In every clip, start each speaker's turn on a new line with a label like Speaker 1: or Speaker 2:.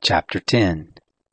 Speaker 1: Chapter 10.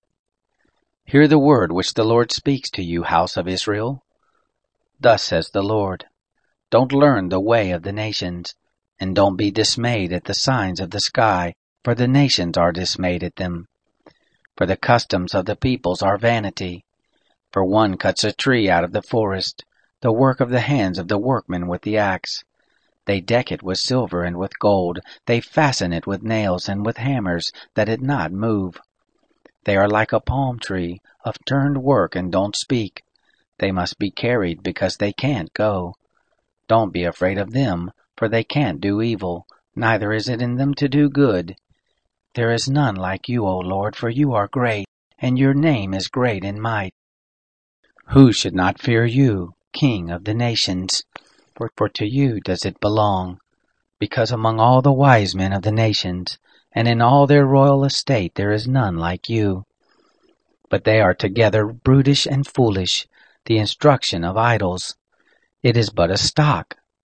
Speaker 1: Hear the word which the Lord speaks to you, house of Israel. Thus says the Lord, don't learn the way of the nations, and don't be dismayed at the signs of the sky, for the nations are dismayed at them. For the customs of the peoples are vanity. For one cuts a tree out of the forest, the work of the hands of the workmen with the axe. They deck it with silver and with gold, they fasten it with nails and with hammers, that it not move. They are like a palm tree, of turned work and don't speak. They must be carried because they can't go. Don't be afraid of them, for they can't do evil, neither is it in them to do good. There is none like you, O Lord, for you are great, and your name is great in might. Who should not fear you, King of the nations? For to you does it belong, because among all the wise men of the nations, and in all their royal estate there is none like you. But they are together brutish and foolish, the instruction of idols. It is but a stock.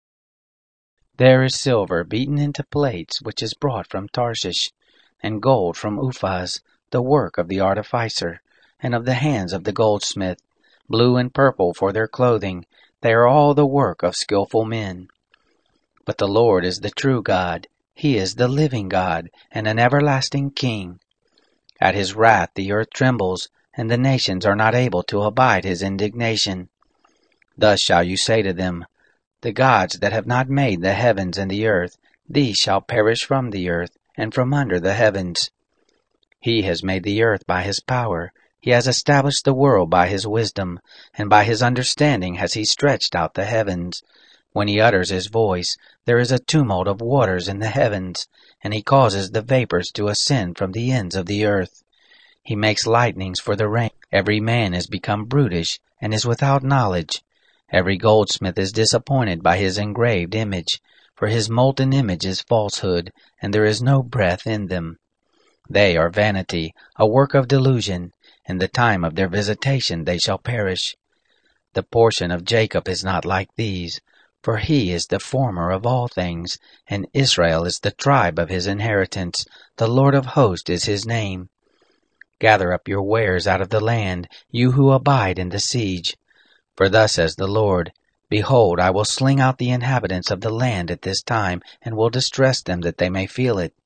Speaker 1: There is silver beaten into plates, which is brought from Tarshish, and gold from Uphaz, the work of the artificer, and of the hands of the goldsmith, blue and purple for their clothing. They are all the work of skillful men. But the Lord is the true God. He is the living God, and an everlasting King. At his wrath the earth trembles, and the nations are not able to abide his indignation. Thus shall you say to them, the gods that have not made the heavens and the earth, these shall perish from the earth, and from under the heavens. He has made the earth by his power. He has established the world by his wisdom, and by his understanding has he stretched out the heavens. When he utters his voice, there is a tumult of waters in the heavens, and he causes the vapors to ascend from the ends of the earth. He makes lightnings for the rain. Every man is become brutish, and is without knowledge. Every goldsmith is disappointed by his engraved image, for his molten image is falsehood, and there is no breath in them. They are vanity, a work of delusion. In the time of their visitation they shall perish. The portion of Jacob is not like these, for he is the former of all things, and Israel is the tribe of his inheritance. The Lord of hosts is his name. Gather up your wares out of the land, you who abide in the siege. For thus says the Lord, behold, I will sling out the inhabitants of the land at this time, and will distress them that they may feel it.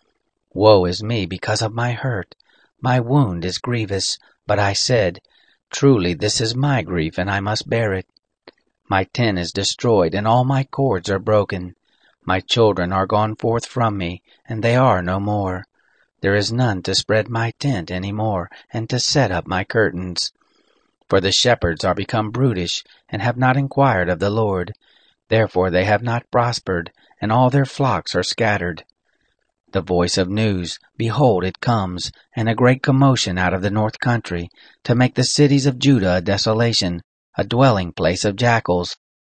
Speaker 1: Woe is me because of my hurt. My wound is grievous, but I said, truly this is my grief, and I must bear it. My tent is destroyed, and all my cords are broken. My children are gone forth from me, and they are no more. There is none to spread my tent any more, and to set up my curtains. For the shepherds are become brutish, and have not inquired of the Lord. Therefore they have not prospered, and all their flocks are scattered. The voice of news, behold, it comes, and a great commotion out of the north country, to make the cities of Judah a desolation, a dwelling place of jackals.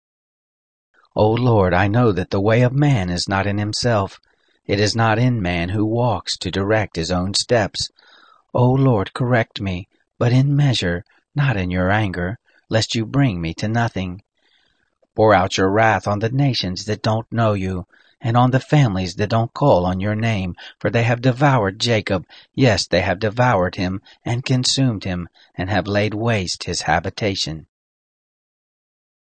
Speaker 1: O Lord, I know that the way of man is not in himself. It is not in man who walks to direct his own steps. O Lord, correct me, but in measure, not in your anger, lest you bring me to nothing. Pour out your wrath on the nations that don't know you, and on the families that don't call on your name, for they have devoured Jacob, yes, they have devoured him, and consumed him, and have laid waste his habitation.